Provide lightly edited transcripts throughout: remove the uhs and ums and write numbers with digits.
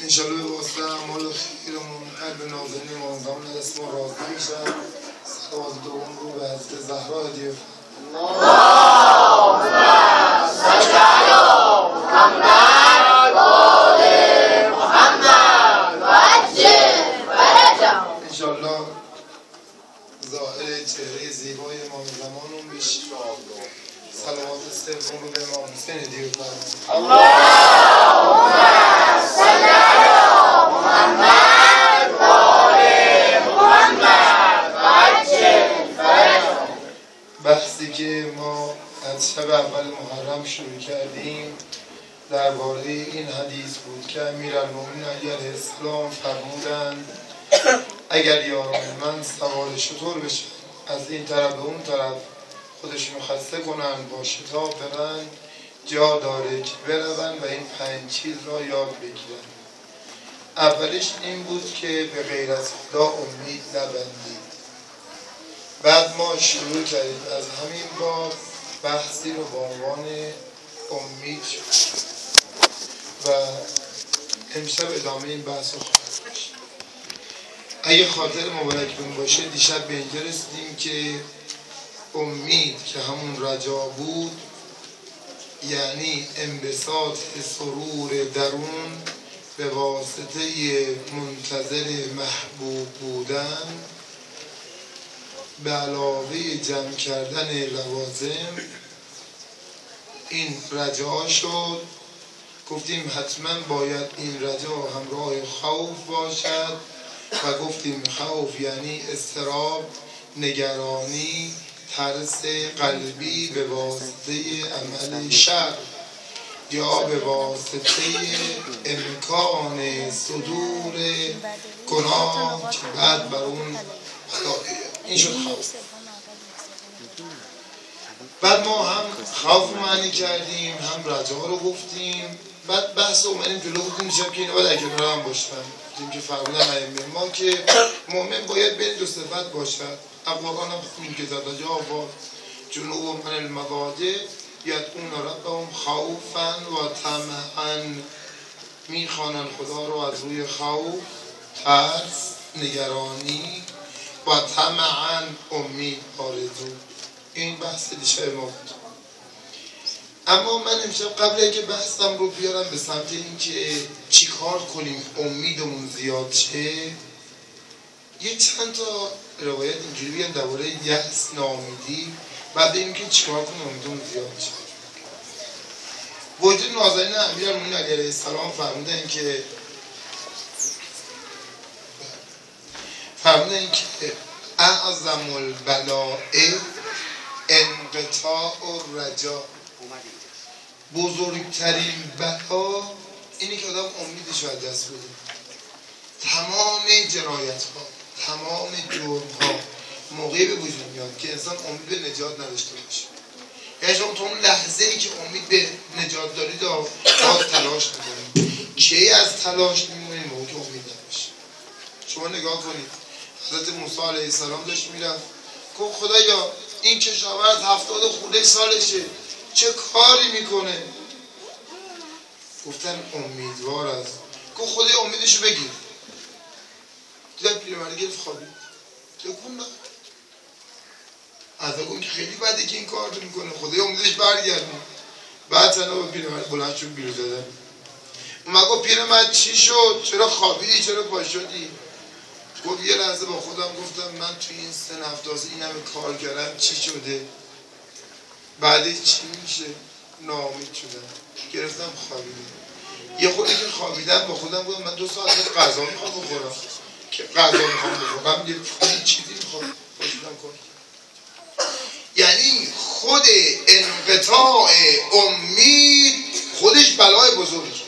انشالله به واسطه اعمال خیرمون قلب نازنین امام زمان علیه السلام راضی میشن. صلوات دوم رو به حضرت زهرا هدیه اللهم صل علی محمد و آل محمد و عجل فرجهم. انشالله ظاهر چهره زیبای امام زمانون بیش صلوات سوم رو به امام حسین هدیه فرمایید. اللهم صل علی محمد و آل محمد و عجل فرجهم. بحثی که ما از شب اول محرم شروع کردیم درباره این حدیث بود که امیرالمومنین علی علیه السلام فرمودند اگر یاران من سوار شتر بشن از این طرف به اون طرف خودشون خسته کنن با شتاب برن جا داره که برون و این 5 چیز را یاد بگیرن. اولیش این بود که به غیر از خدا امید نبندید. بعد ما شروع کردیم از همین باب بحثی رو با عنوان امید شد و امشب ادامه این بحث رو خواهد داشت. اگه خاطر مبارکتون باشه دیشب به اینجا رسیدیم که امید که همون رجا بود یعنی انبساط سرور درون به واسطه منتظر محبوب بودن به علاوه جمع کردن لوازم این رجا شد. گفتیم حتما باید این رجا همراه خوف باشد و گفتیم خوف یعنی اضطراب، نگرانی، ترس قلبی به واسطه عمل شر یا به واسطه امکان صدور گناه که بعد بر اون این شد خوف. بعد ما هم خوف معنی کردیم هم رجا رو گفتیم. بعد بحث اومدیم جلو گفتیم شب که اینا باید اگر هم باشن. گفتیم که فرمودن ائمه ما که مؤمن باید بین دو صفت باشد. قرآن هم خوندیم که تتجافی جنوبهم عن المضاجع یدعون ربهم خوفا و طمعا، میخوانن خدا رو از روی خوف، ترس، نگرانی و طمعا امید، آرزو. این بحث دیشب ما بود. اما من امشب قبل اینکه بحثم رو بیارم به سمت این که چی کار کنیم امیدمون زیاد شه، یه چند تا روایت اینجوری بیان درباره یأس، ناامیدی، بعد این که چی کار کنیم امیدمون زیاد شه. وجود نازنین امیرالمومنین علیه السلام فرمودن که اعظم البلاء انقطاع الرجا. بزرگترین بلا اینی که آدم امیدش از دست بده. تمام جنایت ها، تمام جرم ها موقعی به وجود میاد که انسان امید به نجات نداشته باشه. یعنی شما تو اون لحظه ای که امید به نجات دارید باز تلاش میکنید. کی از تلاش میمونید؟ موقعی که امید نباشه. شما نگاه کنید حضرت موسی علیه السلام داشت میرفت گفت خدایا این کشاورز 70 خورده سالشه چه کاری میکنه؟ گفتن امیدوار است. گفت خدای امیدشو بگیر. دیدن پیرمرد گرفت خوابید. تکون داد. از اون که خیلی بده که این کار رو میکنه، خدای امیدش برگردون. بعد تنها به پیرمرد بلند شد بیرون دادن. اون گفت پیرمرد چی شد؟ چرا خوابیدی؟ چرا پا شدی؟ گفت یه لحظه با خودم گفتم من توی این سن 70 این همه کار کردم چی شده؟ بعدی چی میشه؟ ناامید شدم. گرفتم خوابیدم. یه خودی که خوابیدم با خودم گفتم من 2 ساعت غذا میخوام بخورم. که غذا میخوام بخورم یه چیزی میخوام باشیدم کار. یعنی خود انقطاع امید خودش بلای بزرگی.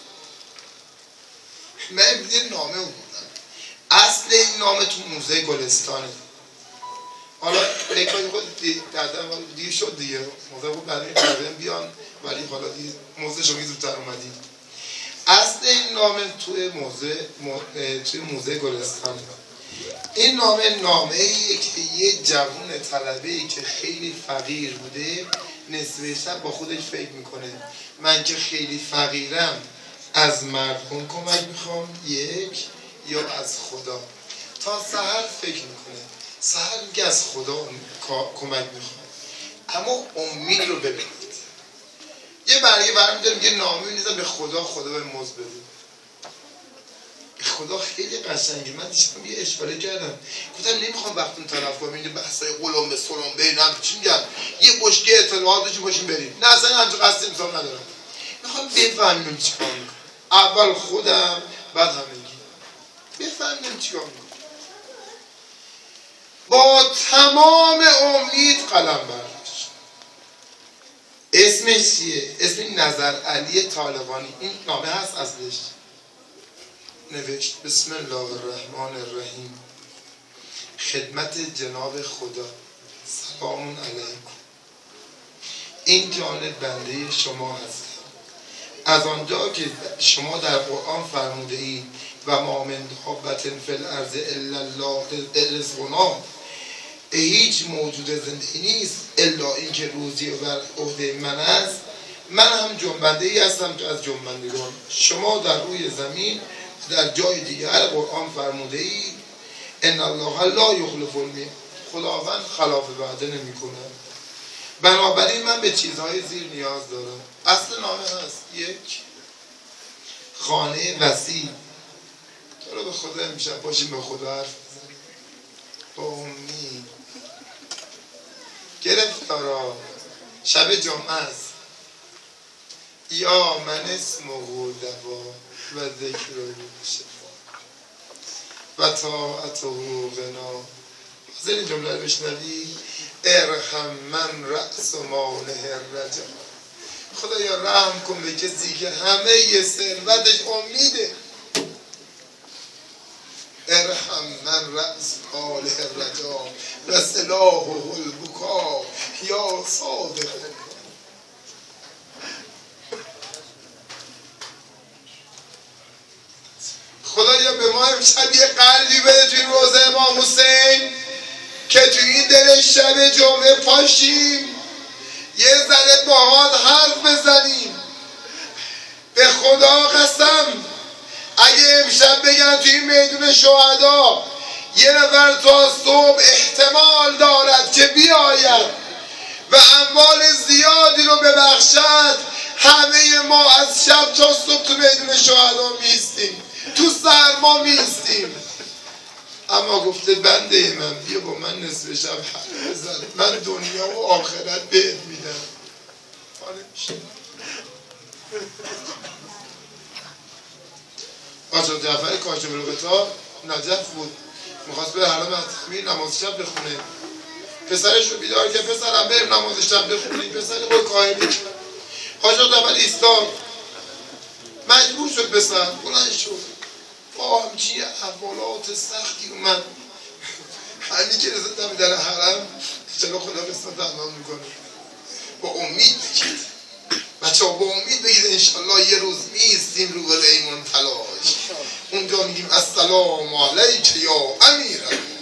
من یه نامه رو بودم. اصل این نامه تو موزه گلستانه. حالا بکنی خود دیگه شد دیگه موزه بود بعدی بیان ولی حالا دیگه موزه شما زودتر اومدیم. اصل این نامه توی موزه گلستانه. این نامه ایه که یه جوون طلبه‌ای که خیلی فقیر بوده نصف شب با خودش فکر میکنه من که خیلی فقیرم از مردم کمک میخوام یک، یا از خدا. تا سحر فکر میکنه، سحر میگه از خدا کمک میخوام. اما امید رو ببینید، یه برگه برمی‌داره میگه نامه می‌نویسم به خدا، خدا به مزد بده. خدا خیلی قشنگه. من دیشب یه اشاره کردم، گفتم نمیخوام وقتتون تلف کنم این بحثای قلم به سلم بینم چی میگم، یه بشکه اطلاعات داشتیم باشیم بریم. نه اصلا همچون قصد امسال ندارم، میخوام بفهمیم چیکار میکنم. اول خودم بعد همگی بفهمیم چیکار میکنم. با تمام امید قلم برداشت. اسمش چیه؟ اسم نظر علی طالقانی. این نامه هست اصلش. نوشت بسم الله الرحمن الرحیم، خدمت جناب خدا، سلام علیکم. این جانب بنده شما هستم. از آنجا که شما در قرآن فرموده اید و ما من دابة فی الارض الا الله رزقنا، هیچ موجود زندگی نیست الا این که روزی بر عهده من است. من هم جنبنده ای هستم که از جنبندگان. شما در روی زمین در جای دیگر قرآن فرموده اید ان الله لا یخلف المیعاد، خداوند خلاف وعده نمیکنه. بنابراین من به چیزهای زیر نیاز دارم. اصل نامه هست. یک، خانه وسیع. تو رو به خدا امشب باشیم به خدا حرف بزنیم. با امید گرفتارا شب جمعه است. یا من اسمه دوا و ذکر شفا و طاعته غنا. حاضر این جمله رو بشنوی؟ ارحم من رأس ماله الرجا. خدایا رحم کن به کسی که همه ی ثروتش امیده. ارحم من رأس ماله الرجا و سلاحه البکا یا صادق. خدایا به ما امشب یه قلبی بده توی روزه امام حسین که توی این دل شب جمعه پاشیم یه ذره باهات حرف بزنیم. به خدا قسم اگه امشب بگن توی میدون شهدا یه نفر تا صبح احتمال دارد که بیاید و اموال زیادی رو ببخشد، همه ما از شب تا صبح تو میدون شهدا میستیم، تو سرما میستیم. اما گفته بنده من بیا با من نصف شب حرف بزن، من دنیا و آخرت بهت میدم. آقا جعفر کاشف القطار نجف بود، میخواست به حرم تکبیر نماز شب بخونه. پسرش رو بیدار که پسرم بریم نماز شب بخونیم. پسر با کاهلی حاج جعفر ایستاد، مجبور شد پسر بلند شد. با همچی احوالات سختی اومد، همین که رسیدم در حرم چرا خدا قسمت اعمال میکنه. با امید بگید بچه ها، با امید بگید انشالله یه روز میستیم رو به ریمون تلاش، اونجا میگیم السلام علیک یا امیر.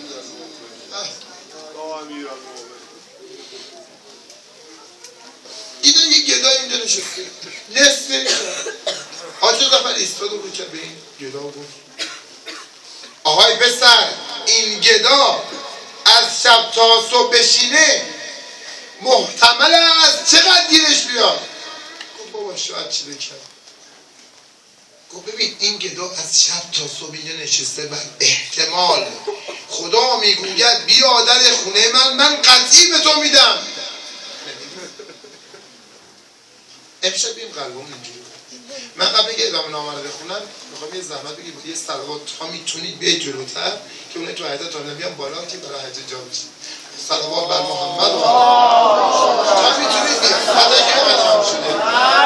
دیدن یه گدای اینجا نشسته نصف. حاج جعفر ایستاد رو کرد به این گدا و گفت آهای پسر، این گدا از شب تا صبح بشینه محتمل است چقدر گیرش بیاد؟ گفت بابا شاید چی بکن. گفت ببین این گدا از شب تا صبح اینجا نشسته بر احتمال خدا میگوید بیا در خونه من قطعی به تو میدم. امشب بیم قلبم اینجوری. من قبل که ادامه نامه رو بخونم میخوام یه زحمت بگید یه صلوات ها میتونید بیاید جلوتر که اونه تو حیاط تا بیان بالا که برای حج جا بشید. صلوات بر محمد و تا میتونید بیاید حتی که قدم شده.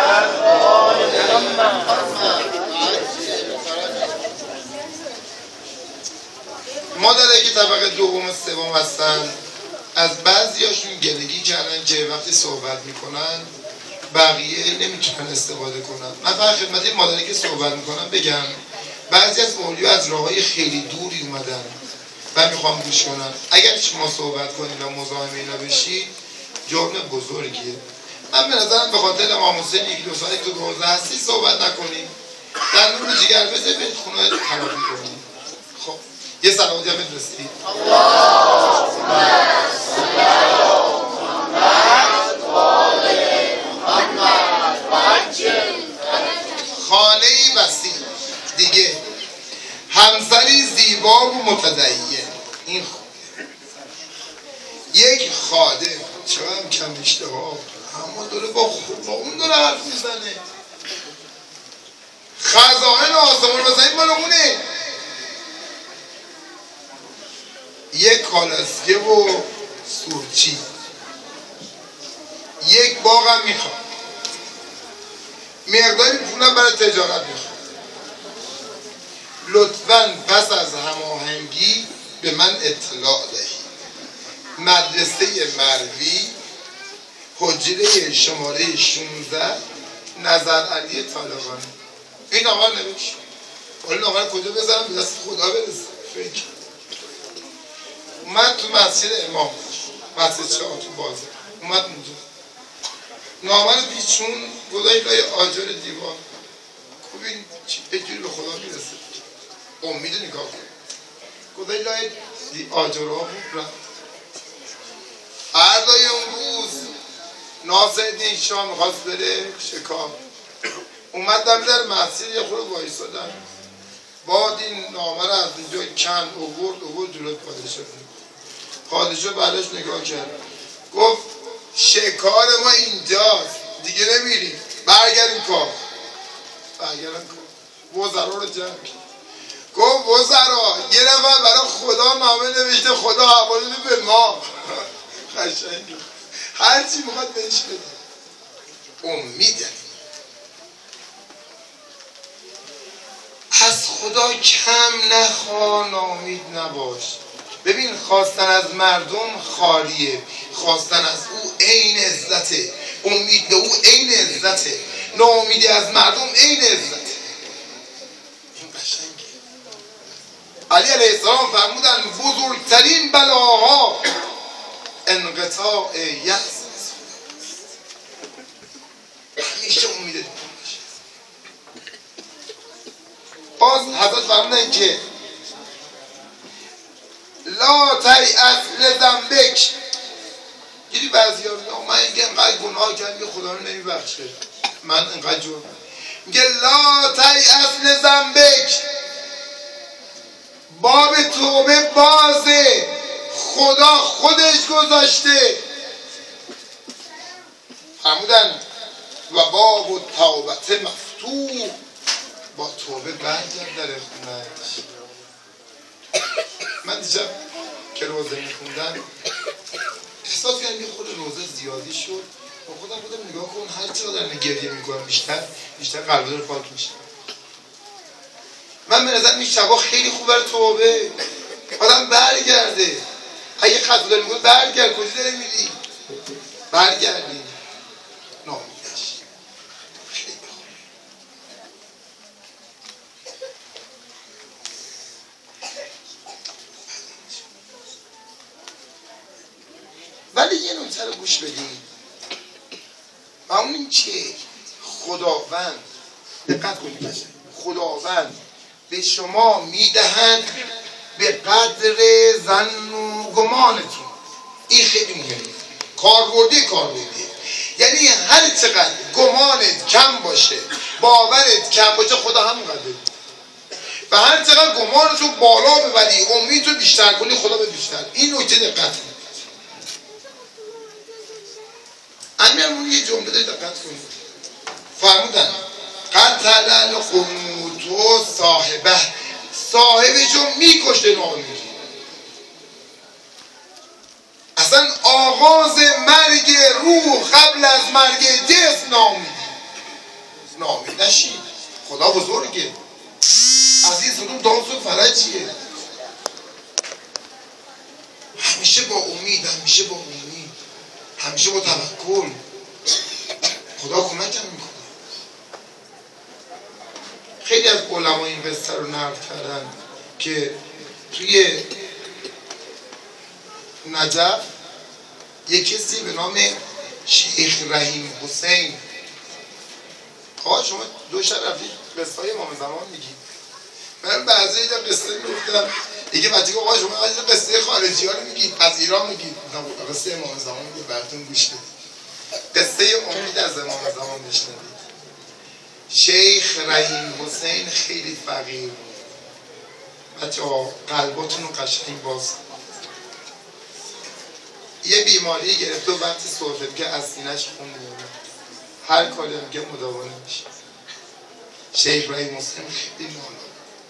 ما در که طبقه دوم و سوم هستن از بعضی هاشون گلگی کردن که وقتی صحبت میکنن بقیه نمیتونن استفاده کنن. من فقط خدمت مادری که صحبت میکنم بگم بعضی از مولوی از راههای خیلی دوری اومدن و میخوام گوش کنن. اگر شما صحبت کنید و مزاحم اینا بشید جرم بزرگیه. من به نظرم به خاطر امام حسین 1-2 سالی که تو حوزه هستی صحبت نکنید. دندون رو جگر بده به خونه تلافی کنید. خب یه سلامتی هم بفرستید. خانه‌ای وسیع دیگه، همسری زیبا و متدین. این یک خادم چقدر کم اشتباه، اما داره با اون داره حرف میزنه. خزائن آسمان بزنید مال اونه. یک کالسکه و سورچی، یک باغ هم میخواد، مقداری پولم برای تجارت میخواد. لطفاً پس از هماهنگی به من اطلاع دهید. مدرسه مروی، حجره شماره 16، نظر علی طالقانی. این آقا نمیشه. ولی نامه کجا بذارم به دست خدا برسه؟ فکر اومد تو مسجد امام، مسجد شاه تو بازه، اومد اونجا نامه رو پیچون گذاشت لای آجر دیوار. ببین یه جوری به خدا میرسه، امید نگاه کن. گذاشت لای آجرها بود رفت. فردای اون روز ناصرالدین شاه میخواست بره شکار، اومدم در مسجد یه خورده وایسادم، بعد این نامه رو از اینجا کن اوورد جلوی پادشاه بعدش نگاه کرد، گفت شکار ما اینجاست دیگه نمیریم، برگردیم کار. برگردیم کار. وزرا رو جمع کرد، گفت وزرا یه نفر برای خدا نامه نوشته، خدا حواله به ما. قشنگ هرچی میخواد بهش بده. امیده از خدا کم نخوا، ناامید نباش. ببین خواستن از مردم خالیه، خواستن از او عین عزته، امید به او عین عزته، ناامیدی از مردم عین عزته. این قشنگه. علی علیه السلام فرمودن بزرگترین بلاها انقطاع یأس. همیشه امید. باز حضرت فرمودن که لا تیأس لذنبک. یعنی بعضی ها میگن من اینقدر گناه کردم که خدا رو نمیبخشه، من اینقدر جرم. میگه لا تیأس لذنبک، باب توبه بازه، خدا خودش گذاشته. فرمودن و باب التوبه مفتوح، با توبه برگرد در خونه‌اش. من دیشب که روزه میخوندم احساس کردم یه خود روزه زیادی شد، با خودم بودم نگاه کن هر چرا دارم گریه میکنم بیشتر قلب رو پاک میشه. من به نظرم این شبا خیلی خوب برای توبه، آدم برگرده. اگه خطا داری میکنی برگرد، کجا داری میری؟ برگردی نامیدش خیلی خوب. ولی یه نکته رو گوش بدید و اون این چه؟ خداوند، دقت کنید، خداوند به شما میدهند به قدر ظن و گمانتون. این خیلی مهمه، کاربردی. یعنی هر چقدر گمانت کم باشه، باورت کم باشه، خدا همونقدر بده. و هر چقدر گمانتو بالا ببری، امیدتو بیشتر کنی، خدا به بیشتر. این نکته دقت کنید. امیرمون یه جمله دقت کنید، فرمودن قتل القنوط صاحبه، صاحبشو میکشته ناامیدی. اصلا آغاز مرگ روح قبل از مرگ جسم ناامید نشید. خدا بزرگه، از این صدوم دانس و فرجیه. همیشه با امید، همیشه با توکل. خدا کمکم میکنه. خیلی از علما این قصه رو نقل کردن که توی نجف یک کسی به نام شیخ رحیم حسین آقا شما دو شب رفتید قصه های امام زمان میگید. من بعضی اینا قصه میگفتم دیگه بچه که آقا شما قصه خارجی ها رو میگید، از ایران میگید، قصه امام زمان میگید، براتون گوش بدید. قصه امید از امام زمان بشنوید. شیخ رحیم حسین خیلی فقیر بود. بچه ها قلباتون رو قشنگ باز. یه بیماری گرفت و وقتی سرفه که از سینه‌اش خون میاد. هر کاری هم که مداوا نمیشه. شیخ رحیم حسین خیلی نالا،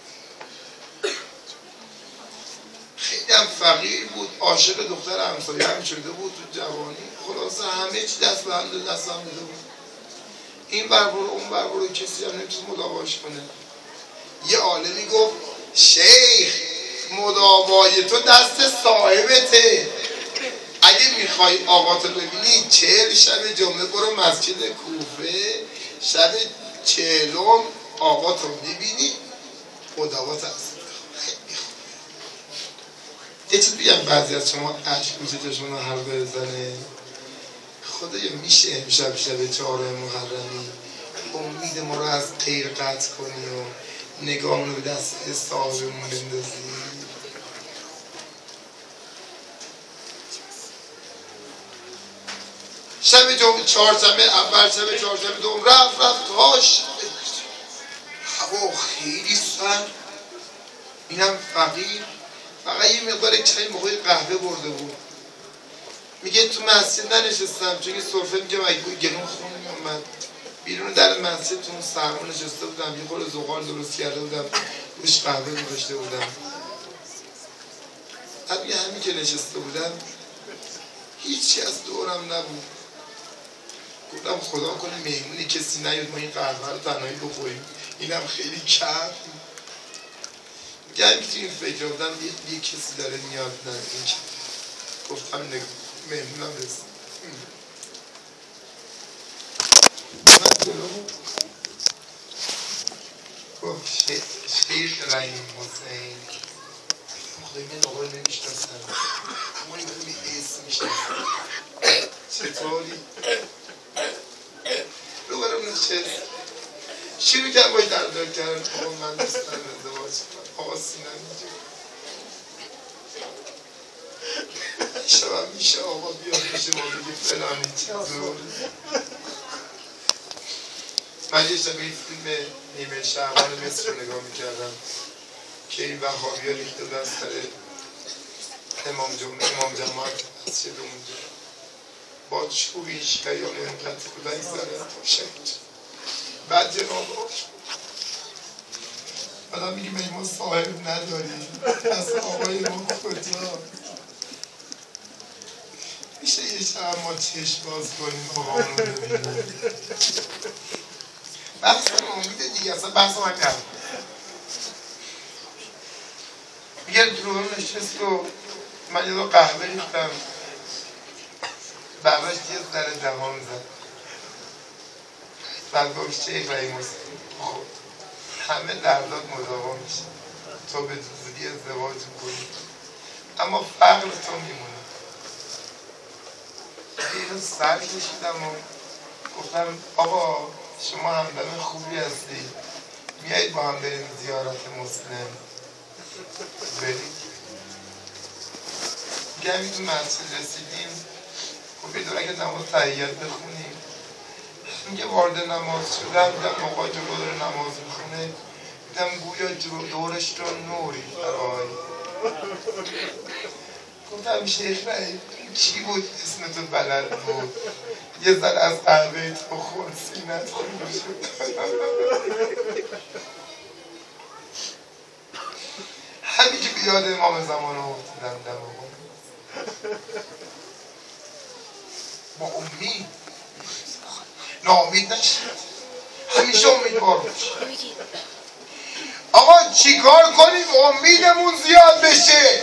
خیلی هم فقیر بود، عاشق دختر همسایه هم شده بود تو جوانی. خلاصه همه چی دست به هم داده بود. این بر برو اون بر برو، کسی هم نمیتونه مداواش کنه. یه عالمی گفت شیخ مداوای تو دست صاحبته، اگه میخوای آقاتو ببینی 40 شب جمعه برو مسجد کوفه، شب 40 آقاتو میبینی مداوات هست. خیلی خوب. یه چیز بگم، بعضی از شما عشق رو حلقه بزنه. خدایا میشه امشب شب 4 محرمی امید ما رو از غیر قطع کنی و نگاهمون رو به دست صاحبمون بندازی. شب چهارشنبه اول، شب چهارشنبه دوم رفت هاش هوا خیلی سرد. اینم فقیر، فقط یه مقدار چای موقع قهوه برده بود. میگه تو مسجد ننشستم چون که سرفه میگه گلون خون میومد. بیرون در مسجد تو اون سرما نشسته بودم، یه خورده زغال درست کرده بودم روش قهوه گذاشته بودم. بعد یه همین که نشسته بودم هیچی از دورم نبود. گفتم خدا کنه مهمونی کسی نیاد ما این قهوه رو تنهایی بخوریم. اینم خیلی کف. میگه همین که تو این فکر بودم یه کسی داره میاد نزدیک. گفتم نگاه مهمونم رسید. گفت شیخ رحیم حسین، خدای من آقا رو نمیشناسم اما این خیلی اسم میشناسم، چطوری؟ رو برم نشست شروع کرد باید دردار کردن. آقا من دوست دارم ازدواج کنم. آقا سینم اینجا شبم میشه آقا بیاد میشه ما بگی فلانی چیزو. من یه شب این فیلم نیمه شهرمان مصر رو نگاه میکردم که این وهابی ها ریخته بودن سر امام جماعت مسجد اونجا با چوبی شیعیان اینقدر بودن زدن تا شهید. بعد جناب بعدا میگیم ای ما صاحب نداریم از آقای ما کجا میشه یه شب ما چشم باز کنیم آقا رو ببینیم. بحث امید دیگه اصلا بحث من کرد. میگه رو نشست و من یه دو قهوه ریختم بعدش یه ذره دهان زد. بعد گفت شیخ رحیم حسین خب همه دردات مداوا میشه، تو به زودی ازدواج میکنی اما فقر تو میمونه. یه سر کشیدم و گفتم آقا شما همدم خوبی هستی، میایید با هم بریم زیارت مسلم بریم. میگه همین تو مسجد رسیدیم گفت بیدون اگه نماز تحییت بخونیم. میگه وارد نماز شدم دیدم آقای جلو داره نماز میخونه، دیدم گویا دورش رو نوری برای. گفتم شیخ رحیم چی بود اسم تو بلد بود؟ یه ذره از قهوه تو خورد سینت خون شد. همین که بیاد امام زمان رو افتادم دماغم با امید ناامید نشید، همیشه امیدوار باشید. آقا چیکار کنیم امیدمون زیاد بشه؟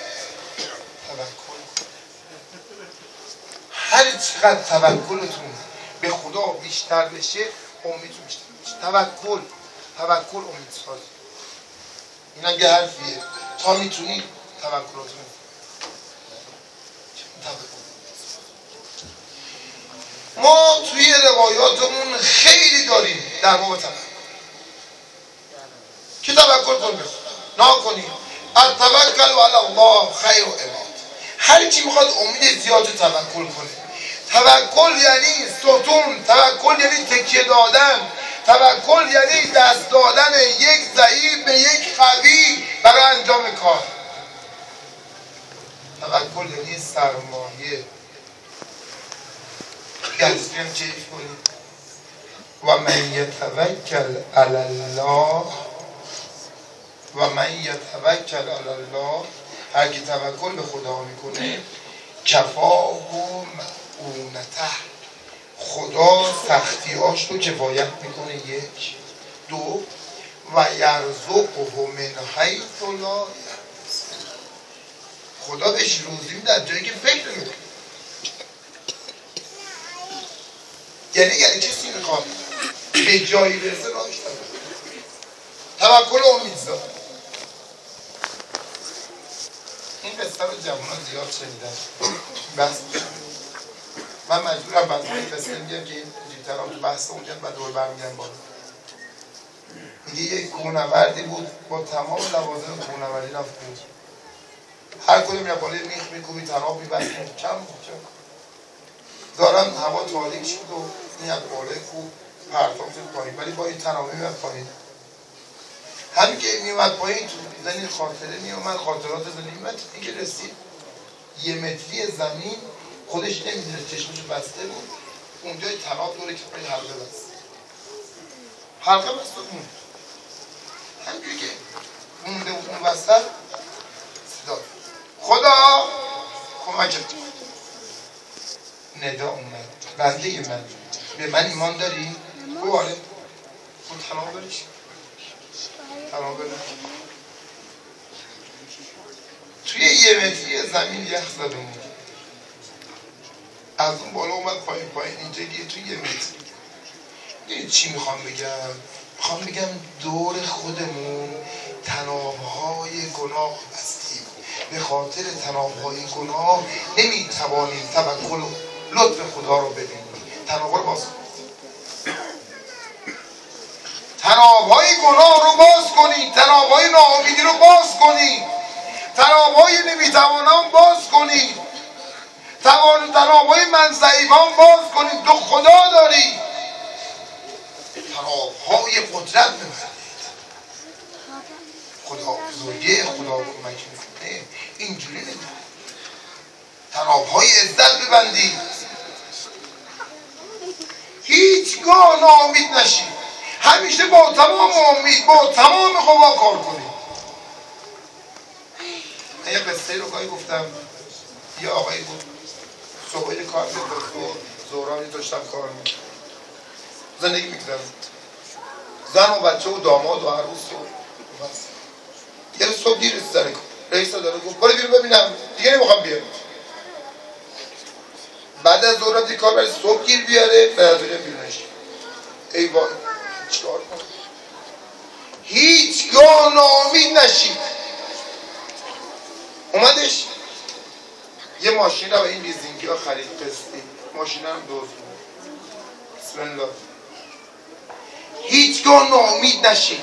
هر چقدر توکلتون به خدا بیشتر بشه امیدتون بیشتر بشه. توکل امید ساز. اینا یه حرفیه. تا میتونید توکلتون ما توی روایاتمون خیلی داریم در باب توکل. که توکل کن نکنی التوکل علی الله خیر و عباد. هر کی میخواد امید زیاد توکل کنه. توکل یعنی ستون، توکل یعنی تکیه دادن، توکل یعنی دست دادن یک ضعیف به یک قوی برای انجام کار. توکل یعنی سرمایه. گلسیم چیف کنید و من یتوکل علی الله و من یتوکل علی الله، هر کی توکل به خدا میکنه کفاه و معونته، خدا سختیاش رو کفایت میکنه. یک. دو و یرزقه من حیث لا یحتسب، خدا بهش روزی میده در جایی که فکر نمیکنه. یعنی کسی میخواد به جایی برسه راهش توکل امیدزا. این قصه رو جوانان زیاد شنیدن. بس من مجبورم بعد این قصه میگم که این جیتران تو بحث اونجا بعد دور برمیگن بالا. میگه یک کوهنوردی بود با تمام لوازم کوهنوردی رفت بود. هر کدوم میره بالای میخ میکوبی تناب میبند کم دارن هوا تاریک شد و این از بالای کوه پرتاب شد پایین، ولی با این تنابه میمد پایین. همین که میمد پایین تو زنی خاطره میومد، خاطرات زنی میمد. این که رسید 1 متری زمین خودش نمیدونه، چشمش بسته بود، اونجای تناب دوره که پای حلقه بست، حلقه بست و موند. همینجوری که مونده بود اون وسط صدا خدا کمکت. ندا اومد، بنده من به من ایمان داری؟ او آره. اون تناب بریش تناب بریش توی 1 متری زمین یخ زده بود. از اون بالا اومد پایین اینجا دیگه توی 1 متر. دیگه چی میخوام بگم؟ میخوام بگم دور خودمون تنابهای گناه بستیم. به خاطر تنابهای گناه نمیتوانیم توکل و لطف خدا رو ببینیم. تنابها رو باز کنید، تنابهای گناه رو باز کنید، تنابهای ناامیدی رو باز کنید، تنابهای نمیتوانان باز کنید، تنابهای من ضعیفان باز کنید. تو خدا داری، تنابهای قدرت ببرید. خدا بزرگه، خدا کمک میکنه. اینجوری نمید. تنابهای عزت ببندید. هیچگاه ناامید نشید. همیشه با تمام امید، با تمام قوا کار کنید. من یه قصه رو گاهی گفتم. یه آقایی بود صبحی کار می‌کرد، ظهرانی داشتم کار می‌کردم، زندگی می‌کردم، زن و بچه و داماد و عروس و بس. یه روز صبح دیر رسید رئیس داره گفت برو بیرون ببینم، دیگه نمیخوام بیارم. بعد از ظهرات کار برای صبح گیر بیاره، بعد از ظهر بیرونش. ای وای چیکار کنم؟ هیچگاه ناامید نشید. اومدش یه ماشین رو به این لیزینگی ها خرید، قسطی ماشین هم دزد. بسم الله. هیچگاه ناامید نشید.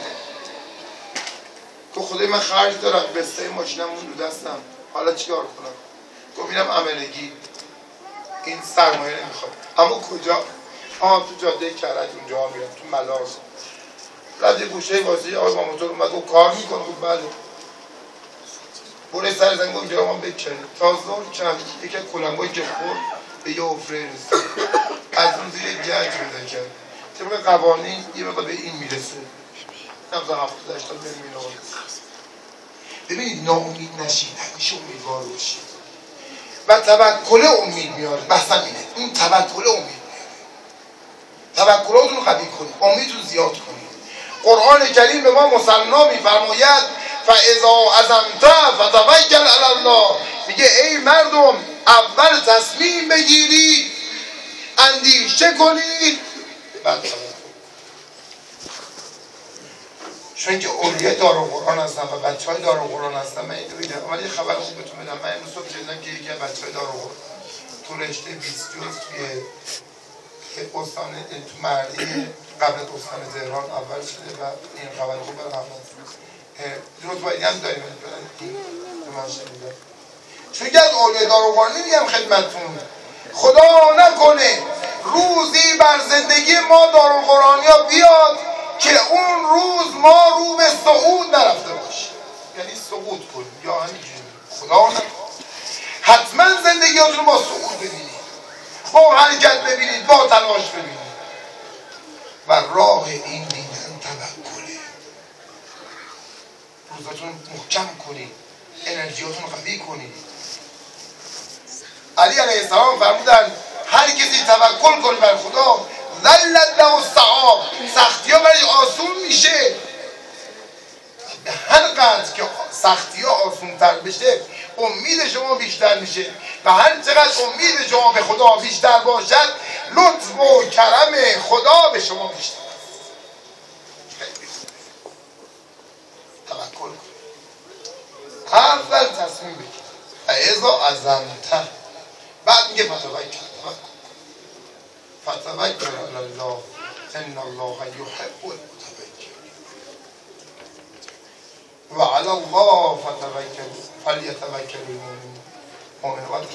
تو خدای من خرج دارم، قسطه ماشینم اون رو دستم، حالا چیکار کنم؟ گفت اینم عملگی، این سرمایه نمیخواد. اما کجا؟ تو جاده کرج اونجا ها میرم، تو ملاز. رد یه گوشه واسه آقای با موتور اومد گفت کار میکنه. گفت بله. برای سر زنگ اونجا ما بکنیم. تا ظهر چند یکی از کلنگای که خورد به یه حفره رسید. از اون زیر گنج پیدا کرد. طبق قوانین یه مقدار به این میرسه. نمزا 70-80 میلیون آقا. ببینید ناامید نشید، همیشه امیدوار باشید. و توکل امید میاره. بحثم اینه، اون توکل امید میاره. توکلاتون رو قوی کنید، امیدتون زیاد کنید. قرآن کریم به ما مسلمان میفرماید فاذا عزمت فتوکل علی الله. میگه ای مردم اول تصمیم بگیرید، اندیشه کنید، بعد توکل. چون که اولیاء دارالقرآن هستن و بچهای دارالقرآن هستن. من اینو بگم، اما یه خبر خوب بهتون بدم. من امروز صبح شنیدم که یکی از بچهای دارالقرآن تو رشته 20 جز توی استان تو مردی قبل استان تهران اول شده و این خبر خوب برای همه رتبایی هم داریم به من شنیدم. چون که از اولیاء دارالقرآنی میگم خدمتتون خدا نکنه روزی بر زندگی ما دارالقرآنیا بیاد که اون روز ما رو به صعود نرفته باشیم، یعنی سقوط کنیم یا همینجوری خدا نکنه. حتما زندگیاتون رو با صعود ببینید، با حرکت ببینید، با تلاش ببینید و راه این دیدن توکله. روزاتون محکم کنید، انرژیاتون رو قوی کنید. علی علیه السلام فرمودن هر کسی توکل کنه بر خدا ذلت له الصعاب، سختی ها برای آسون میشه. به هر قدر که سختی ها آسون تر بشه امید شما بیشتر میشه و هر چقدر امید شما به خدا بیشتر باشد لطف و کرم خدا به شما بیشتر. توکل کن، اول تصمیم بگیر اذا عزمت، بعد میگه فتوکل علی الله ان الله یحب المتوکلین و علی الله فلیتوکل المؤمنون.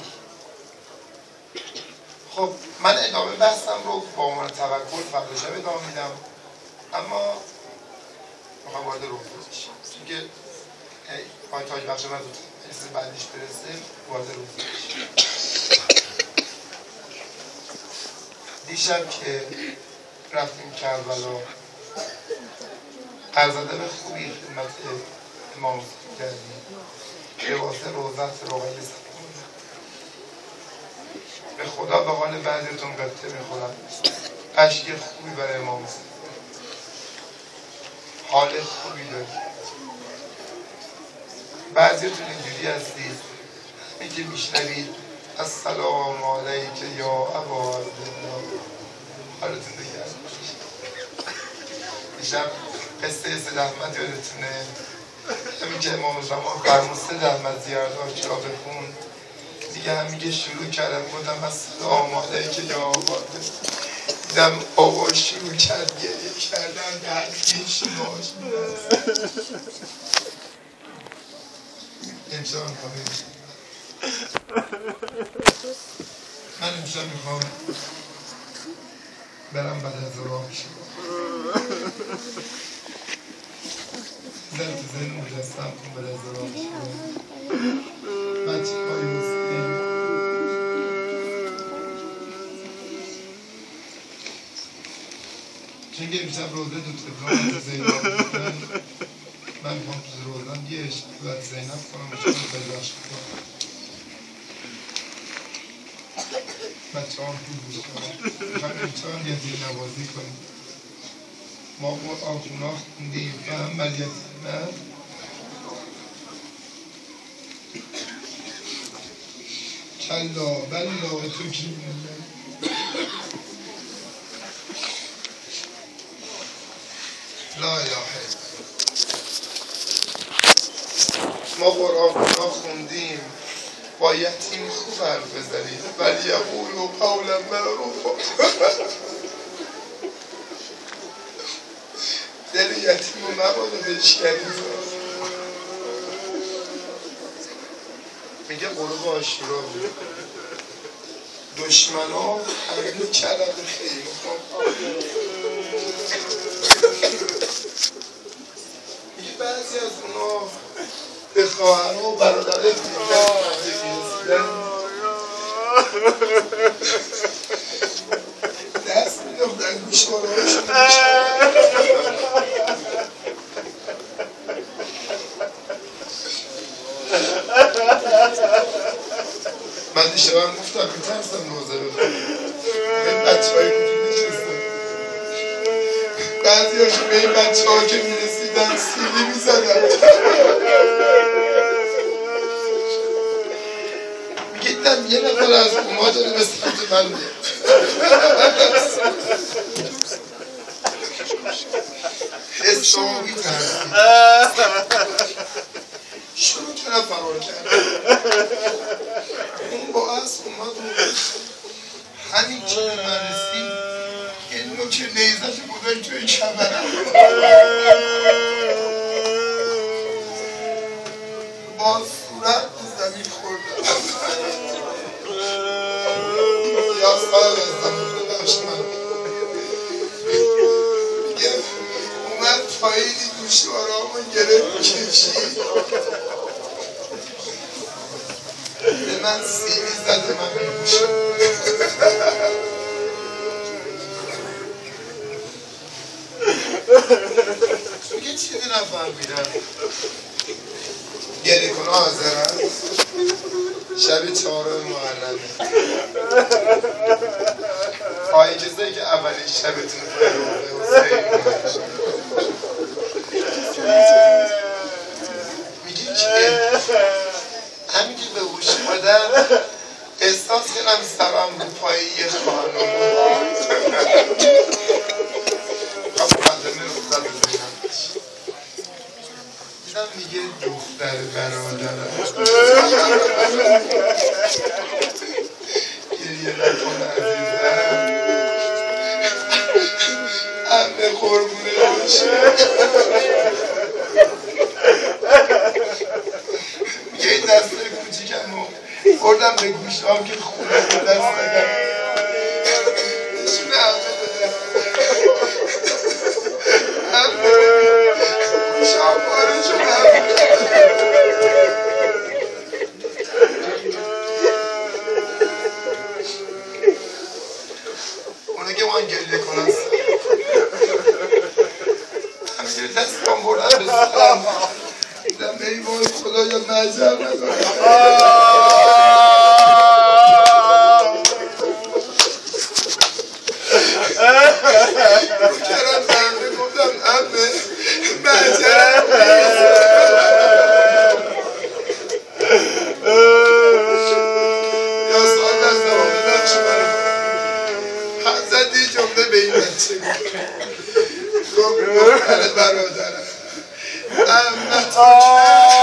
خب من ادامه بحثم رو با عنوان توکل فردا شب ادامه میدم، اما میخوام وارد روز بشیم که پای تاج بخش من زودتر بعدش برسه وارد روز بشیم. دیشب که رفتیم کربلا عرضاده به خوبی خدمت امام کردیم، لباس روزت رقیه سپون به خدا به حال بعضیتون قطعه میخورم، اشک خوبی برای امام حال خوبی داریم. بعضیتون اینجوری هستید این که میشنوید السلام علیک یا ابا عبدالله حالتون دیگر. دیشب قصه سید احمد یادتونه، همین که امام زمان فرمود سید احمد زیارداشت را بخون دیگه، همین که شروع کردم گفتم السلام علیک یا ابا عبدالله، دیدم آقا شروع کرد گریه کردن درکش باش امشب من امشب میخوام برم بعد از راه شد در تو ذهن مجسم کن بعد از راه شد بچه های مسلم چون که امشب روزه دو تبران زینب بودن، من میخوام تو روزم یه عشق بر زینب کنم و چون برداشت کنم بچه هم خوب بود کنم امتحان یزید نوازی کنیم. ما قرآن خونا خوندیم و هم ملیتیمه کلا بلا تو کی لا اله الا ما قرآن خونا خوندیم با یتیم خوب حرف بزنید ولی یقولوا قولا معروفا. دل یتیم رو مبادا بشکنید. میگه قرب آشورا بود دشمن ها همینو کلم خیلی میگه بعضی از اونا به خواهر و برادر میرسیدن دست میدفتن گوشواره هاشون من دیشب هم گفتم میترسم نوزه بخونم این بچه های کوچی نشستم بعضی هاشون به این بچه ها که میرسیدن سیلی میزدن میگیدم یه نفر از اوما داره به سمت من میاد حسام میترسید شروع کردم فرار کردم اون با اسب اومد همین که به من رسید یه نوک نیزش گذاشت توی کمرم با صورت به زمین خوردم. یا صاحب زمین ببخش من میگه اومد پایینی گوشوارامو گرفت کشید به من سیمی زد و من میگوشم. میگه چیزی نفهمیدم. گله کنه حاضر هست شب 4 محرمه اجازه که اولین شبتون میگه که همین که به هوش اومدم احساس کنم سرم رو پای یه خانم مقدمه رو بزنم دیدم میگه دختر برادرم گریه نکن عزیزم عمه قربونه باشه میگه این دسته کوچیکم رو بردم به گوشام که خونه رو دست نگم نشونه عمه بده عمه گوشام پاره شدم اونه که من گریه کنم همینجوری دستم بردم به سلام دیدم بری وای خدا یا مجر ندارم رو کردم زنده گفتم امه مجرم یا سال از دوام نقش برم حضرت یه جمله به این بچه گفت دختر برادرم امه تو